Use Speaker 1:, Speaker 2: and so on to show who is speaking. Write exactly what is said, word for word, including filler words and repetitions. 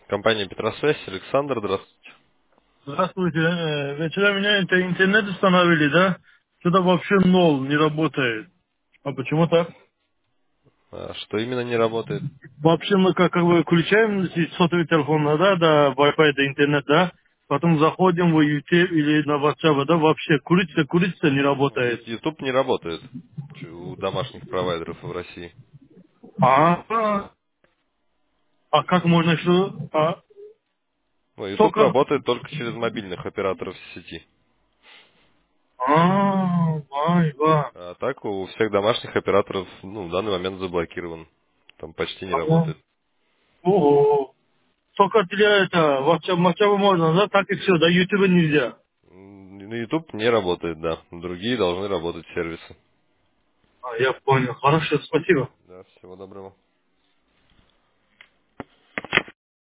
Speaker 1: Компания Петросвязь, Александр, здравствуйте.
Speaker 2: Здравствуйте. Э, Вчера меня инте- интернет установили, да? Что-то вообще ноль, не работает. А почему так?
Speaker 1: А что именно не работает?
Speaker 2: Вообще мы как, как бы включаем с- сотовый телефон, да, да, Wi-Fi, да, интернет, да? Потом заходим в YouTube или на WhatsApp, да, вообще курится, курится, не
Speaker 1: Ю-
Speaker 2: работает.
Speaker 1: YouTube не работает ч- у домашних провайдеров в России.
Speaker 2: А, а а как можно что? А,
Speaker 1: Ну, YouTube
Speaker 2: только...
Speaker 1: работает только через мобильных операторов сети.
Speaker 2: А, ай, ва.
Speaker 1: А так у всех домашних операторов ну, в данный момент заблокирован. Там почти не
Speaker 2: Ага.
Speaker 1: работает.
Speaker 2: Ого. Только для это, WhatsApp, WhatsApp можно, да, так и все, да, YouTube нельзя.
Speaker 1: М, На YouTube не работает, да. Другие должны работать сервисы.
Speaker 2: А, я понял. Хорошо, спасибо.
Speaker 1: Да, всего доброго.